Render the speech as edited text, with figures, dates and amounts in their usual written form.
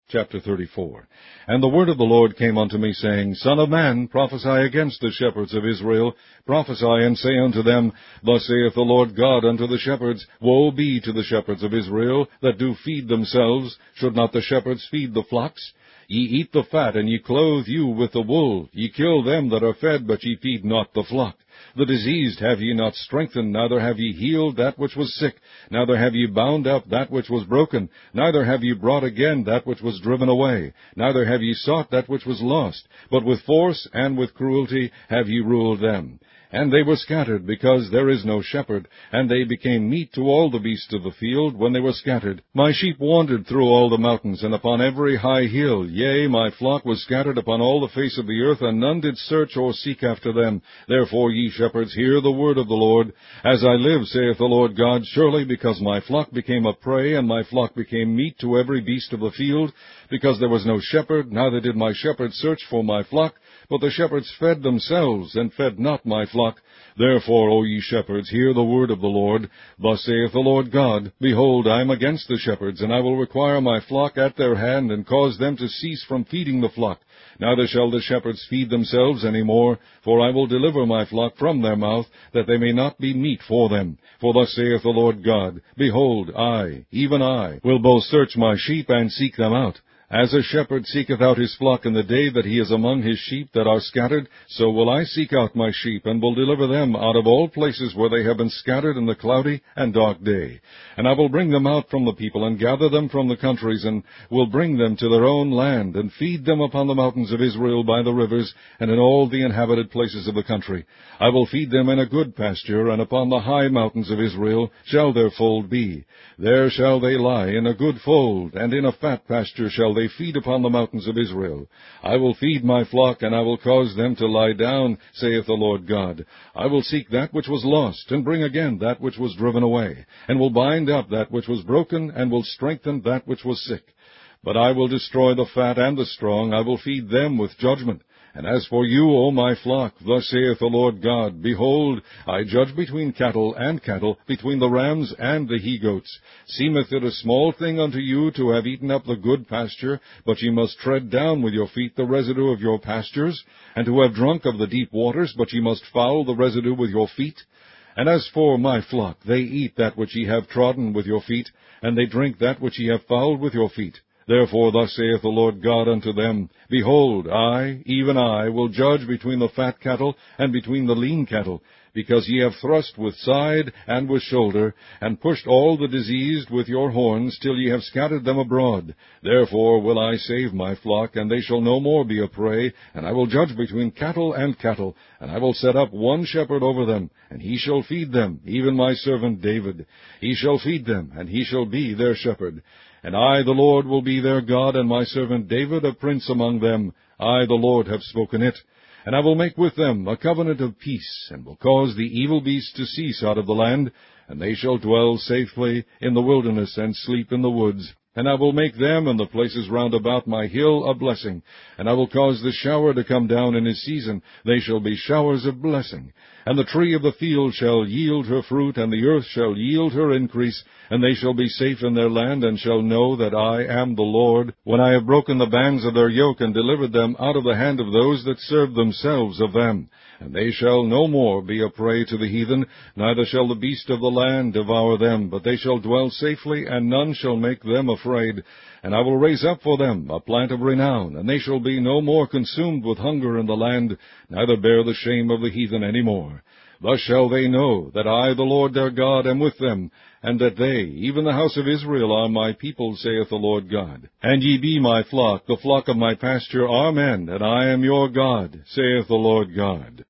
Chapter 34. And the word of the Lord came unto me, saying, Son of man, prophesy against the shepherds of Israel. Prophesy, and say unto them, Thus saith the Lord God unto the shepherds, Woe be to the shepherds of Israel, that do feed themselves. Should not the shepherds feed the flocks? Ye eat the fat, and ye clothe you with the wool. Ye kill them that are fed, but ye feed not the flock. The diseased have ye not strengthened, neither have ye healed that which was sick, neither have ye bound up that which was broken, neither have ye brought again that which was driven away, neither have ye sought that which was lost, but with force and with cruelty have ye ruled them. And they were scattered, because there is no shepherd, and they became meat to all the beasts of the field when they were scattered. My sheep wandered through all the mountains, and upon every high hill. Yea, my flock was scattered upon all the face of the earth, and none did search or seek after them. Therefore, ye shepherds, hear the word of the Lord. As I live, saith the Lord God, surely because my flock became a prey, and my flock became meat to every beast of the field, because there was no shepherd, neither did my shepherds search for my flock, but the shepherds fed themselves, and fed not my flock. Therefore, O ye shepherds, hear the word of the Lord. Thus saith the Lord God, Behold, I am against the shepherds, and I will require my flock at their hand, and cause them to cease from feeding the flock. Neither shall the shepherds feed themselves any more, for I will deliver my flock from their mouth, that they may not be meat for them. For thus saith the Lord God, Behold, I, even I, will both search my sheep and seek them out. As a shepherd seeketh out his flock in the day that he is among his sheep that are scattered, so will I seek out my sheep, and will deliver them out of all places where they have been scattered in the cloudy and dark day. And I will bring them out from the people, and gather them from the countries, and will bring them to their own land, and feed them upon the mountains of Israel by the rivers, and in all the inhabited places of the country. I will feed them in a good pasture, and upon the high mountains of Israel shall their fold be. There shall they lie in a good fold, and in a fat pasture shall they feed upon the mountains of Israel. I will feed my flock, and I will cause them to lie down, saith the Lord God. I will seek that which was lost, and bring again that which was driven away, and will bind up that which was broken, and will strengthen that which was sick. But I will destroy the fat and the strong, I will feed them with judgment. And as for you, O my flock, thus saith the Lord God, Behold, I judge between cattle and cattle, between the rams and the he-goats. Seemeth it a small thing unto you to have eaten up the good pasture, but ye must tread down with your feet the residue of your pastures, and to have drunk of the deep waters, but ye must foul the residue with your feet? And as for my flock, they eat that which ye have trodden with your feet, and they drink that which ye have fouled with your feet. Therefore thus saith the Lord God unto them, Behold, I, even I, will judge between the fat cattle and between the lean cattle, because ye have thrust with side and with shoulder, and pushed all the diseased with your horns, till ye have scattered them abroad. Therefore will I save my flock, and they shall no more be a prey, and I will judge between cattle and cattle, and I will set up one shepherd over them, and he shall feed them, even my servant David. He shall feed them, and he shall be their shepherd. And I, the Lord, will be their God, and my servant David a prince among them. I, the Lord, have spoken it. And I will make with them a covenant of peace, and will cause the evil beast to cease out of the land, and they shall dwell safely in the wilderness, and sleep in the woods. And I will make them and the places round about my hill a blessing, and I will cause the shower to come down in his season. They shall be showers of blessing. And the tree of the field shall yield her fruit, and the earth shall yield her increase, and they shall be safe in their land, and shall know that I am the Lord, when I have broken the bands of their yoke, and delivered them out of the hand of those that serve themselves of them. And they shall no more be a prey to the heathen, neither shall the beast of the land devour them, but they shall dwell safely, and none shall make them afraid. And I will raise up for them a plant of renown, and they shall be no more consumed with hunger in the land, neither bear the shame of the heathen any more. Thus shall they know that I, the Lord their God, am with them, and that they, even the house of Israel, are my people, saith the Lord God. And ye be my flock, the flock of my pasture are men, and I am your God, saith the Lord God.